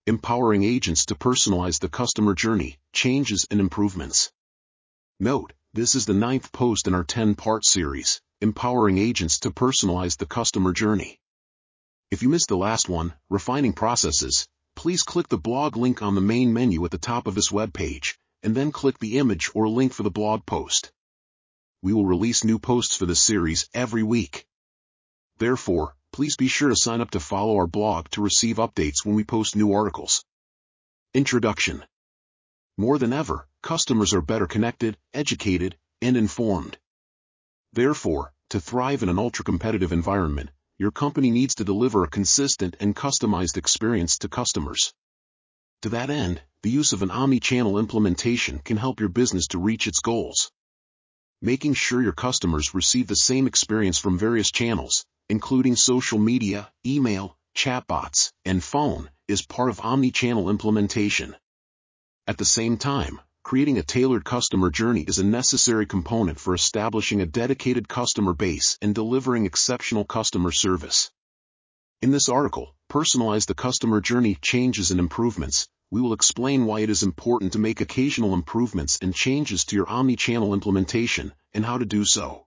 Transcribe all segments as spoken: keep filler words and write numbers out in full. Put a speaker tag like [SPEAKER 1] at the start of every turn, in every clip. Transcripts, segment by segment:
[SPEAKER 1] Empowering agents to personalize the customer journey, changes and improvements. Note, this is the ninth post in our ten-part series, Empowering Agents to Personalize the Customer Journey. If you missed the last one, Refining Processes, please click the blog link on the main menu at the top of this web page, and then click the image or link for the blog post. We will release new posts for this series every week. Therefore, please be sure to sign up to follow our blog to receive updates when we post new articles. Introduction. More than ever, customers are better connected, educated, and informed. Therefore, to thrive in an ultra-competitive environment, your company needs to deliver a consistent and customized experience to customers. To that end, the use of an omni-channel implementation can help your business to reach its goals. Making sure your customers receive the same experience from various channels, including social media, email, chatbots, and phone, is part of omni-channel implementation. At the same time, creating a tailored customer journey is a necessary component for establishing a dedicated customer base and delivering exceptional customer service. In this article, Personalize the Customer Journey, Changes and Improvements, we will explain why it is important to make occasional improvements and changes to your omni-channel implementation, and how to do so.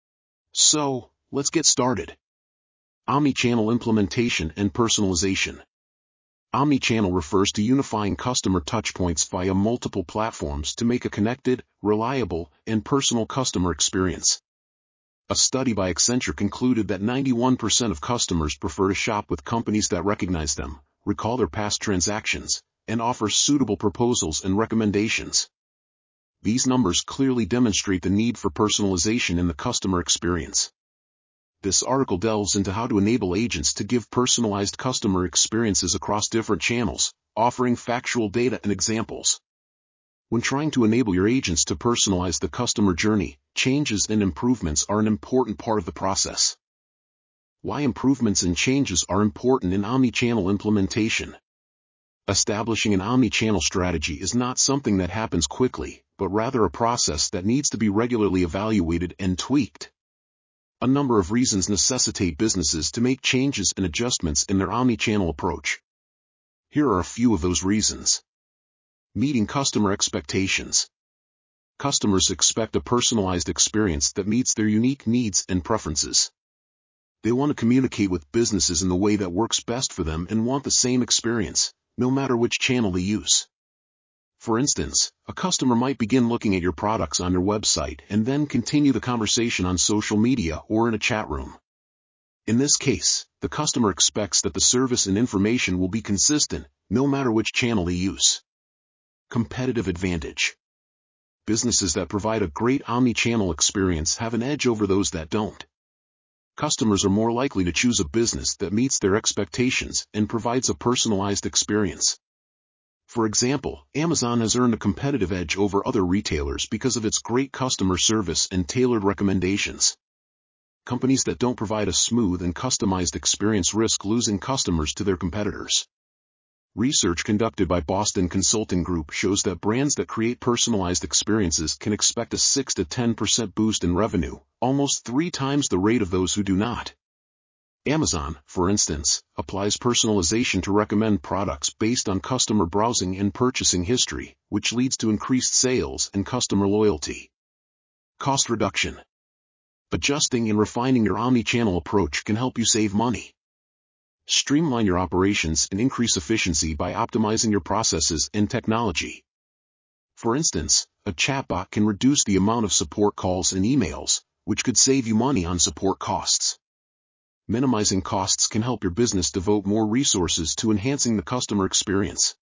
[SPEAKER 1] So, let's get started. Omni-channel implementation and personalization. Omni-channel refers to unifying customer touchpoints via multiple platforms to make a connected, reliable, and personal customer experience. A study by Accenture concluded that ninety-one percent of customers prefer to shop with companies that recognize them, recall their past transactions, and offer suitable proposals and recommendations. These numbers clearly demonstrate the need for personalization in the customer experience. This article delves into how to enable agents to give personalized customer experiences across different channels, offering factual data and examples. When trying to enable your agents to personalize the customer journey, changes and improvements are an important part of the process. Why improvements and changes are important in omni-channel implementation. Establishing an omni-channel strategy is not something that happens quickly, but rather a process that needs to be regularly evaluated and tweaked. A number of reasons necessitate businesses to make changes and adjustments in their omni-channel approach. Here are a few of those reasons. Meeting customer expectations. Customers expect a personalized experience that meets their unique needs and preferences. They want to communicate with businesses in the way that works best for them and want the same experience, no matter which channel they use. For instance, a customer might begin looking at your products on your website and then continue the conversation on social media or in a chat room. In this case, the customer expects that the service and information will be consistent, no matter which channel they use. Competitive advantage. Businesses that provide a great omni-channel experience have an edge over those that don't. Customers are more likely to choose a business that meets their expectations and provides a personalized experience. For example, Amazon has earned a competitive edge over other retailers because of its great customer service and tailored recommendations. Companies that don't provide a smooth and customized experience risk losing customers to their competitors. Research conducted by Boston Consulting Group shows that brands that create personalized experiences can expect a six to ten percent boost in revenue, almost three times the rate of those who do not. Amazon, for instance, applies personalization to recommend products based on customer browsing and purchasing history, which leads to increased sales and customer loyalty. Cost reduction. Adjusting and refining your omni-channel approach can help you save money. Streamline your operations and increase efficiency by optimizing your processes and technology. For instance, a chatbot can reduce the amount of support calls and emails, which could save you money on support costs. Minimizing costs can help your business devote more resources to enhancing the customer experience.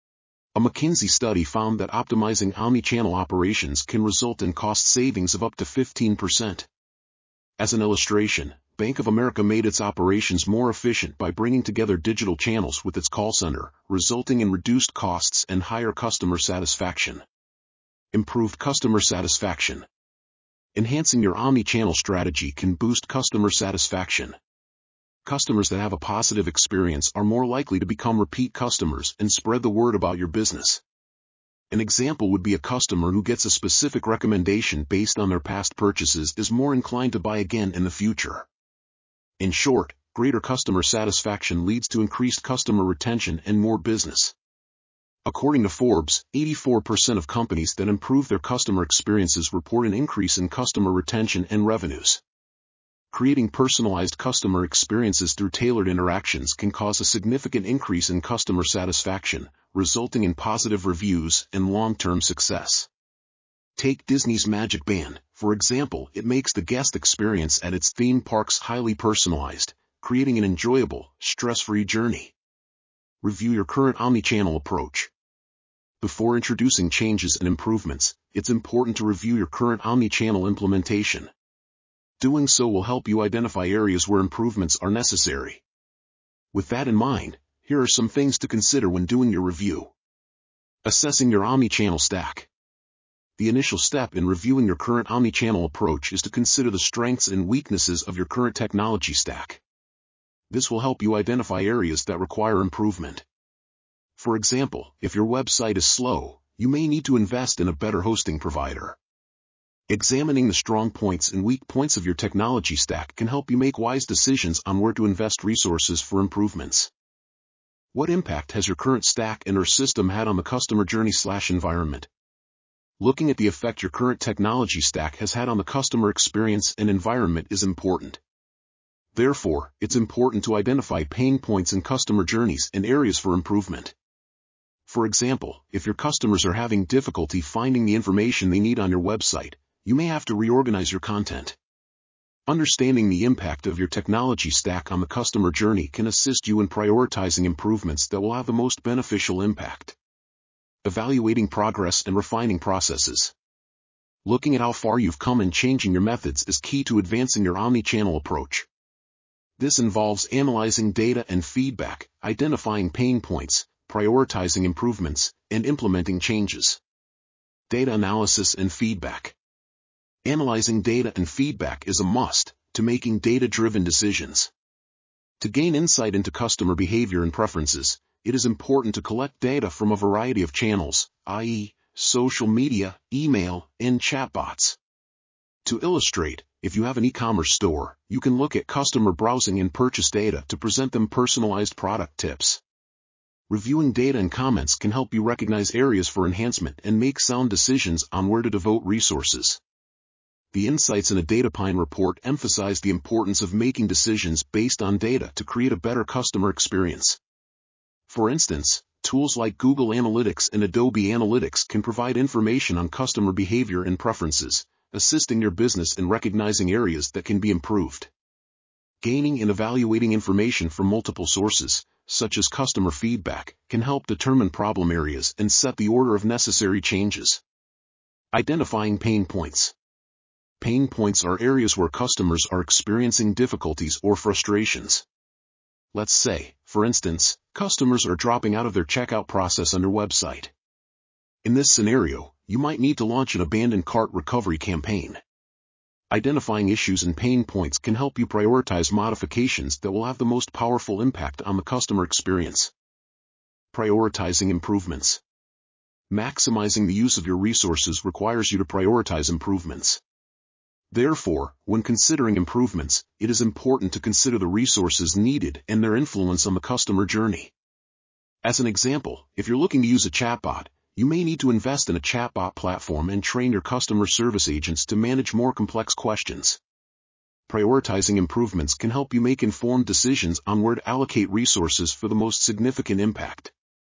[SPEAKER 1] A McKinsey study found that optimizing omni-channel operations can result in cost savings of up to fifteen percent. As an illustration, Bank of America made its operations more efficient by bringing together digital channels with its call center, resulting in reduced costs and higher customer satisfaction. Improved customer satisfaction. Enhancing your omni-channel strategy can boost customer satisfaction. Customers that have a positive experience are more likely to become repeat customers and spread the word about your business. An example would be a customer who gets a specific recommendation based on their past purchases is more inclined to buy again in the future. In short, greater customer satisfaction leads to increased customer retention and more business. According to Forbes, eighty-four percent of companies that improve their customer experiences report an increase in customer retention and revenues. Creating personalized customer experiences through tailored interactions can cause a significant increase in customer satisfaction, resulting in positive reviews and long-term success. Take Disney's Magic Band, for example. It makes the guest experience at its theme parks highly personalized, creating an enjoyable, stress-free journey. Review your current omnichannel approach. Before introducing changes and improvements, it's important to review your current omnichannel implementation. Doing so will help you identify areas where improvements are necessary. With that in mind, here are some things to consider when doing your review. Assessing your omnichannel stack. The initial step in reviewing your current omnichannel approach is to consider the strengths and weaknesses of your current technology stack. This will help you identify areas that require improvement. For example, if your website is slow, you may need to invest in a better hosting provider. Examining the strong points and weak points of your technology stack can help you make wise decisions on where to invest resources for improvements. What impact has your current stack and or system had on the customer journey slash environment? Looking at the effect your current technology stack has had on the customer experience and environment is important. Therefore, it's important to identify pain points in customer journeys and areas for improvement. For example, if your customers are having difficulty finding the information they need on your website, you may have to reorganize your content. Understanding the impact of your technology stack on the customer journey can assist you in prioritizing improvements that will have the most beneficial impact. Evaluating progress and refining processes. Looking at how far you've come in changing your methods is key to advancing your omnichannel approach. This involves analyzing data and feedback, identifying pain points, prioritizing improvements, and implementing changes. Data analysis and feedback. Analyzing data and feedback is a must to making data-driven decisions. To gain insight into customer behavior and preferences, it is important to collect data from a variety of channels, that is, social media, email, and chatbots. To illustrate, if you have an e-commerce store, you can look at customer browsing and purchase data to present them personalized product tips. Reviewing data and comments can help you recognize areas for enhancement and make sound decisions on where to devote resources. The insights in a DataPine report emphasize the importance of making decisions based on data to create a better customer experience. For instance, tools like Google Analytics and Adobe Analytics can provide information on customer behavior and preferences, assisting your business in recognizing areas that can be improved. Gaining and evaluating information from multiple sources, such as customer feedback, can help determine problem areas and set the order of necessary changes. Identifying pain points. Pain points are areas where customers are experiencing difficulties or frustrations. Let's say, for instance, customers are dropping out of their checkout process on your website. In this scenario, you might need to launch an abandoned cart recovery campaign. Identifying issues and pain points can help you prioritize modifications that will have the most powerful impact on the customer experience. Prioritizing improvements. Maximizing the use of your resources requires you to prioritize improvements. Therefore, when considering improvements, it is important to consider the resources needed and their influence on the customer journey. As an example, if you're looking to use a chatbot, you may need to invest in a chatbot platform and train your customer service agents to manage more complex questions. Prioritizing improvements can help you make informed decisions on where to allocate resources for the most significant impact.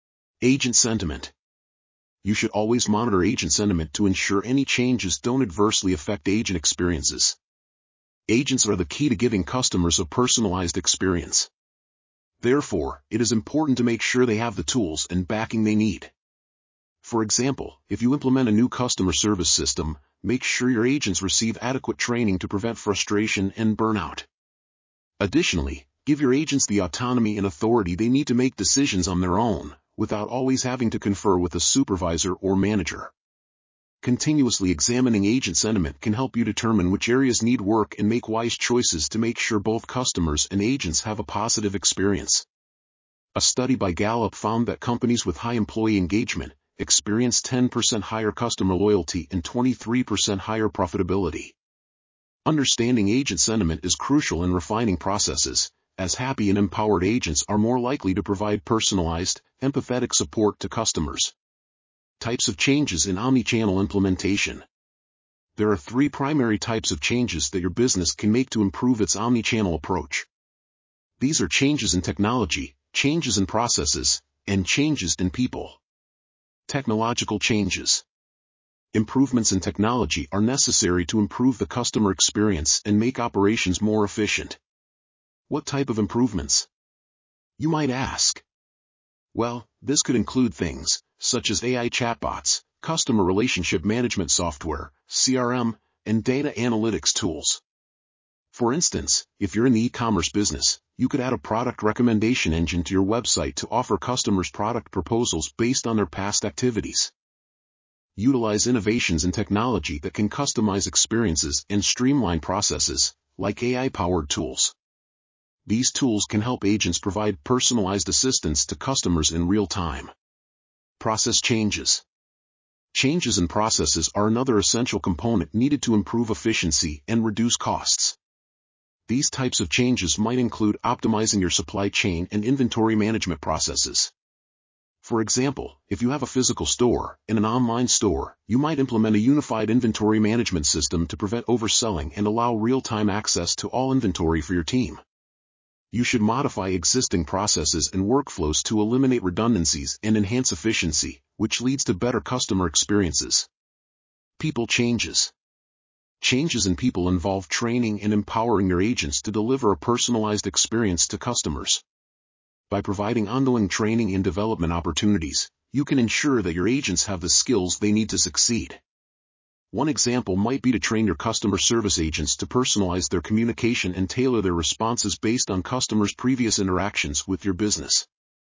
[SPEAKER 1] Agent sentiment. You should always monitor agent sentiment to ensure any changes don't adversely affect agent experiences. Agents are the key to giving customers a personalized experience. Therefore, it is important to make sure they have the tools and backing they need. For example, if you implement a new customer service system, make sure your agents receive adequate training to prevent frustration and burnout. Additionally, give your agents the autonomy and authority they need to make decisions on their own, without always having to confer with a supervisor or manager. Continuously examining agent sentiment can help you determine which areas need work and make wise choices to make sure both customers and agents have a positive experience. A study by Gallup found that companies with high employee engagement experience ten percent higher customer loyalty and twenty-three percent higher profitability. Understanding agent sentiment is crucial in refining processes, as happy and empowered agents are more likely to provide personalized, empathetic support to customers. Types of changes in omnichannel implementation. There are three primary types of changes that your business can make to improve its omnichannel approach. These are changes in technology, changes in processes, and changes in people. Technological changes. Improvements in technology are necessary to improve the customer experience and make operations more efficient. What type of improvements? You might ask. Well, this could include things such as A I chatbots, customer relationship management software, C R M, and data analytics tools. For instance, if you're in the e-commerce business, you could add a product recommendation engine to your website to offer customers product proposals based on their past activities. Utilize innovations in technology that can customize experiences and streamline processes, like A I-powered tools. These tools can help agents provide personalized assistance to customers in real time. Process changes. Changes in processes are another essential component needed to improve efficiency and reduce costs. These types of changes might include optimizing your supply chain and inventory management processes. For example, if you have a physical store and an online store, you might implement a unified inventory management system to prevent overselling and allow real-time access to all inventory for your team. You should modify existing processes and workflows to eliminate redundancies and enhance efficiency, which leads to better customer experiences. People changes. Changes in people involve training and empowering your agents to deliver a personalized experience to customers. By providing ongoing training and development opportunities, you can ensure that your agents have the skills they need to succeed. One example might be to train your customer service agents to personalize their communication and tailor their responses based on customers' previous interactions with your business.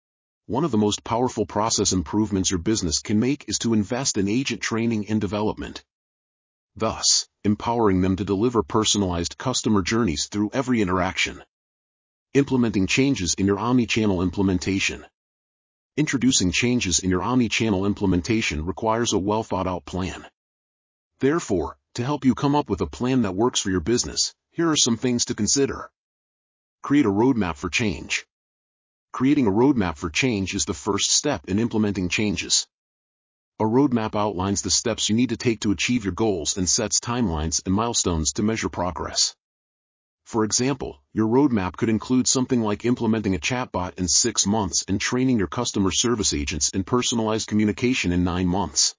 [SPEAKER 1] One of the most powerful process improvements your business can make is to invest in agent training and development, thus empowering them to deliver personalized customer journeys through every interaction. Implementing changes in your omnichannel implementation. Introducing changes in your omnichannel implementation requires a well-thought-out plan. Therefore, to help you come up with a plan that works for your business, here are some things to consider. Create a roadmap for change. Creating a roadmap for change is the first step in implementing changes. A roadmap outlines the steps you need to take to achieve your goals and sets timelines and milestones to measure progress. For example, your roadmap could include something like implementing a chatbot in six months and training your customer service agents in personalized communication in nine months.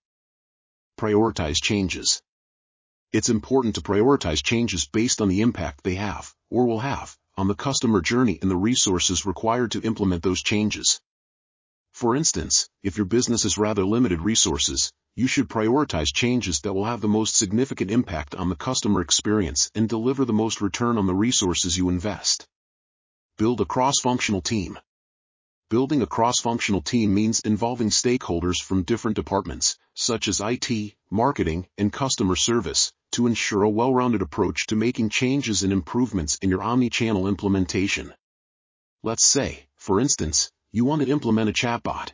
[SPEAKER 1] Prioritize changes. It's important to prioritize changes based on the impact they have, or will have, on the customer journey and the resources required to implement those changes. For instance, if your business has rather limited resources, you should prioritize changes that will have the most significant impact on the customer experience and deliver the most return on the resources you invest. Build a cross-functional team. Building a cross-functional team means involving stakeholders from different departments, such as I T, marketing, and customer service, to ensure a well-rounded approach to making changes and improvements in your omnichannel implementation. Let's say, for instance, you want to implement a chatbot.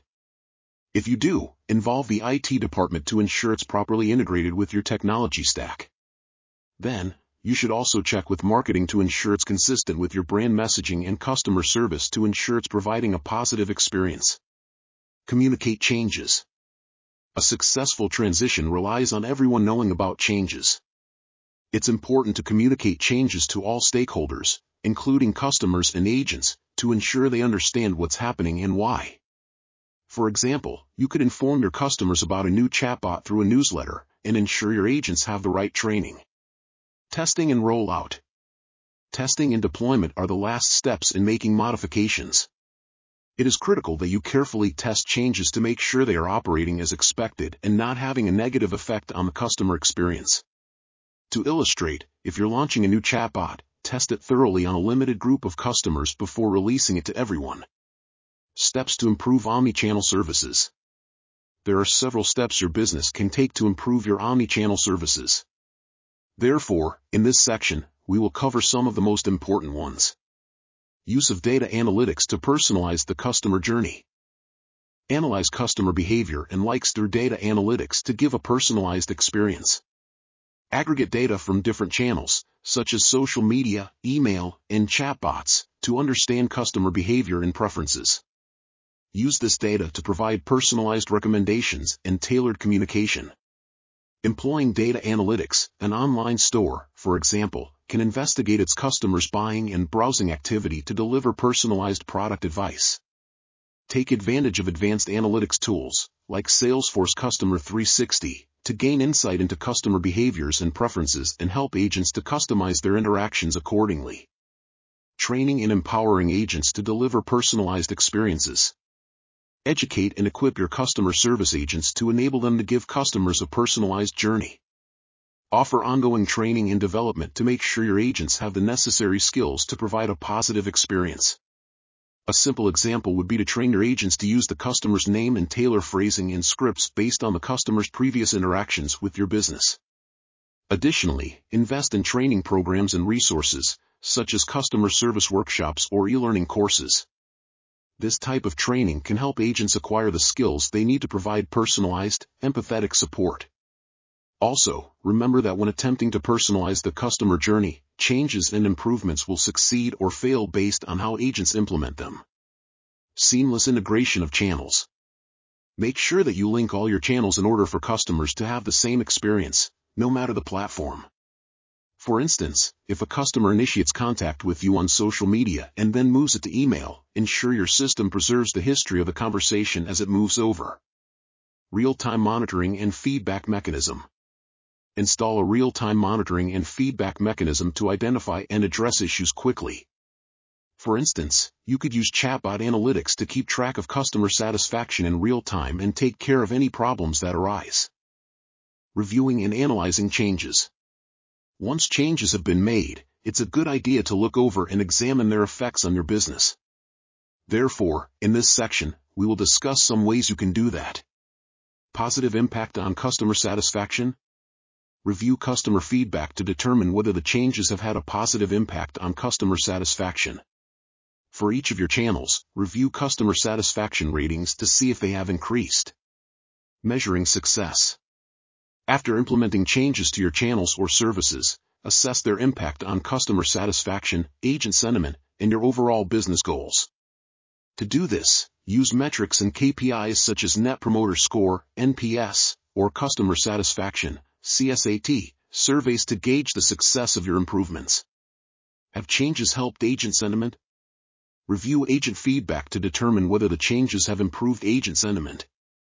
[SPEAKER 1] If you do, involve the I T department to ensure it's properly integrated with your technology stack. Then, you should also check with marketing to ensure it's consistent with your brand messaging and customer service to ensure it's providing a positive experience. Communicate changes. A successful transition relies on everyone knowing about changes. It's important to communicate changes to all stakeholders, including customers and agents, to ensure they understand what's happening and why. For example, you could inform your customers about a new chatbot through a newsletter, and ensure your agents have the right training. Testing and rollout. Testing and deployment are the last steps in making modifications. It is critical that you carefully test changes to make sure they are operating as expected and not having a negative effect on the customer experience. To illustrate, if you're launching a new chatbot, test it thoroughly on a limited group of customers before releasing it to everyone. Steps to improve omnichannel services. There are several steps your business can take to improve your omnichannel services. Therefore, in this section, we will cover some of the most important ones. Use of data analytics to personalize the customer journey. Analyze customer behavior and likes through data analytics to give a personalized experience. Aggregate data from different channels, such as social media, email, and chatbots, to understand customer behavior and preferences. Use this data to provide personalized recommendations and tailored communication. Employing data analytics, an online store, for example, can investigate its customers' buying and browsing activity to deliver personalized product advice. Take advantage of advanced analytics tools, like Salesforce Customer three sixty, to gain insight into customer behaviors and preferences and help agents to customize their interactions accordingly. Training and empowering agents to deliver personalized experiences. Educate and equip your customer service agents to enable them to give customers a personalized journey. Offer ongoing training and development to make sure your agents have the necessary skills to provide a positive experience. A simple example would be to train your agents to use the customer's name and tailor phrasing and scripts based on the customer's previous interactions with your business. Additionally, invest in training programs and resources, such as customer service workshops or e-learning courses. This type of training can help agents acquire the skills they need to provide personalized, empathetic support. Also, remember that when attempting to personalize the customer journey, changes and improvements will succeed or fail based on how agents implement them. Seamless integration of channels. Make sure that you link all your channels in order for customers to have the same experience, no matter the platform. For instance, if a customer initiates contact with you on social media and then moves it to email, ensure your system preserves the history of the conversation as it moves over. Real-time monitoring and feedback mechanism. Install a real-time monitoring and feedback mechanism to identify and address issues quickly. For instance, you could use chatbot analytics to keep track of customer satisfaction in real time and take care of any problems that arise. Reviewing and analyzing changes. Once changes have been made, it's a good idea to look over and examine their effects on your business. Therefore, in this section, we will discuss some ways you can do that. Positive impact on customer satisfaction. Review customer feedback to determine whether the changes have had a positive impact on customer satisfaction. For each of your channels, review customer satisfaction ratings to see if they have increased. Measuring success. After implementing changes to your channels or services, assess their impact on customer satisfaction, agent sentiment, and your overall business goals. To do this, use metrics and K P Is such as Net Promoter Score, N P S, or Customer Satisfaction, C S A T, surveys to gauge the success of your improvements. Have changes helped agent sentiment? Review agent feedback to determine whether the changes have improved agent sentiment.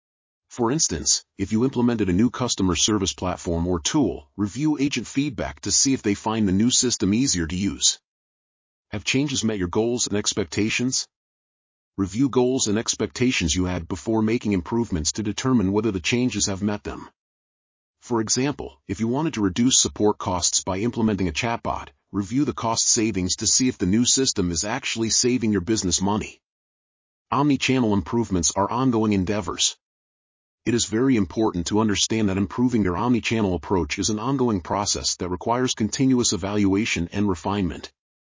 [SPEAKER 1] For instance, if you implemented a new customer service platform or tool, review agent feedback to see if they find the new system easier to use. Have changes met your goals and expectations? Review goals and expectations you had before making improvements to determine whether the changes have met them. For example, if you wanted to reduce support costs by implementing a chatbot, review the cost savings to see if the new system is actually saving your business money. Omnichannel improvements are ongoing endeavors. It is very important to understand that improving your omnichannel approach is an ongoing process that requires continuous evaluation and refinement.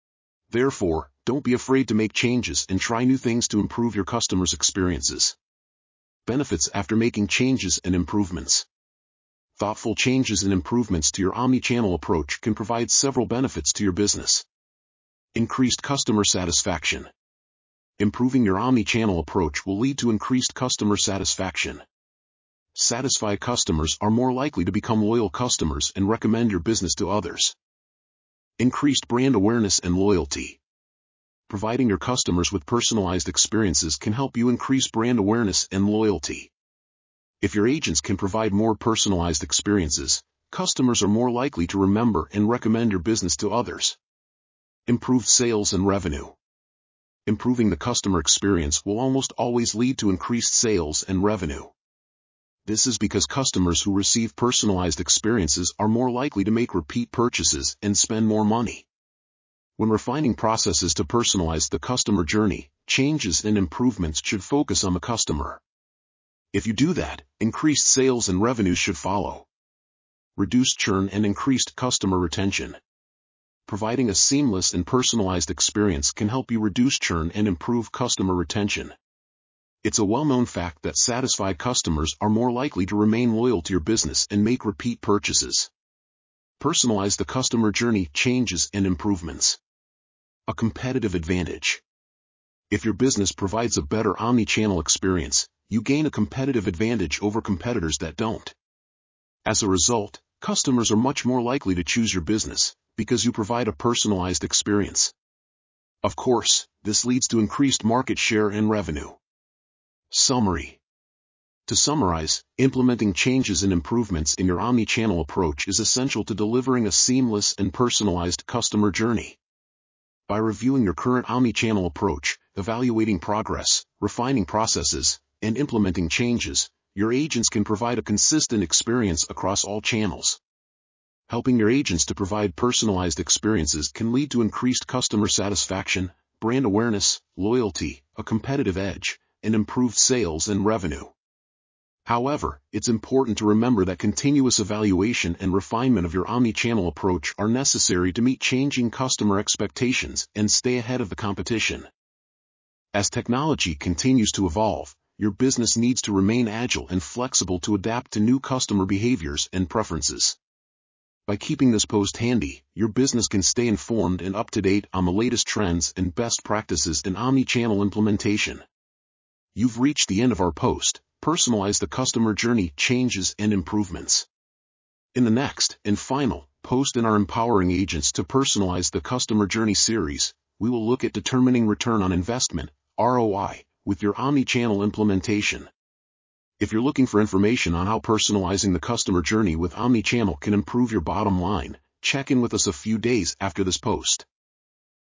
[SPEAKER 1] Therefore, don't be afraid to make changes and try new things to improve your customers' experiences. Benefits after making changes and improvements. Thoughtful changes and improvements to your omnichannel approach can provide several benefits to your business. Increased customer satisfaction. Improving your omnichannel approach will lead to increased customer satisfaction. Satisfied customers are more likely to become loyal customers and recommend your business to others. Increased brand awareness and loyalty. Providing your customers with personalized experiences can help you increase brand awareness and loyalty. If your agents can provide more personalized experiences, customers are more likely to remember and recommend your business to others. Improved sales and revenue. Improving the customer experience will almost always lead to increased sales and revenue. This is because customers who receive personalized experiences are more likely to make repeat purchases and spend more money. When refining processes to personalize the customer journey, changes and improvements should focus on the customer. If you do that, increased sales and revenue should follow. Reduced churn and increased customer retention. Providing a seamless and personalized experience can help you reduce churn and improve customer retention. It's a well-known fact that satisfied customers are more likely to remain loyal to your business and make repeat purchases. Personalize the customer journey, changes and improvements. A competitive advantage. If your business provides a better omni-channel experience, you gain a competitive advantage over competitors that don't. As a result, customers are much more likely to choose your business, because you provide a personalized experience. Of course, this leads to increased market share and revenue. Summary. To summarize, implementing changes and improvements in your omni-channel approach is essential to delivering a seamless and personalized customer journey. By reviewing your current omni-channel approach, evaluating progress, refining processes, and implementing changes, your agents can provide a consistent experience across all channels. Helping your agents to provide personalized experiences can lead to increased customer satisfaction, brand awareness, loyalty, a competitive edge, and improved sales and revenue. However, it's important to remember that continuous evaluation and refinement of your omni-channel approach are necessary to meet changing customer expectations and stay ahead of the competition. As technology continues to evolve, your business needs to remain agile and flexible to adapt to new customer behaviors and preferences. By keeping this post handy, your business can stay informed and up to date on the latest trends and best practices in omni-channel implementation. You've reached the end of our post, Personalize the Customer Journey, Changes and Improvements. In the next and final post in our Empowering Agents to Personalize the Customer Journey series, we will look at determining return on investment, R O I, with your omni-channel implementation. If you're looking for information on how personalizing the customer journey with omni-channel can improve your bottom line, check in with us a few days after this post.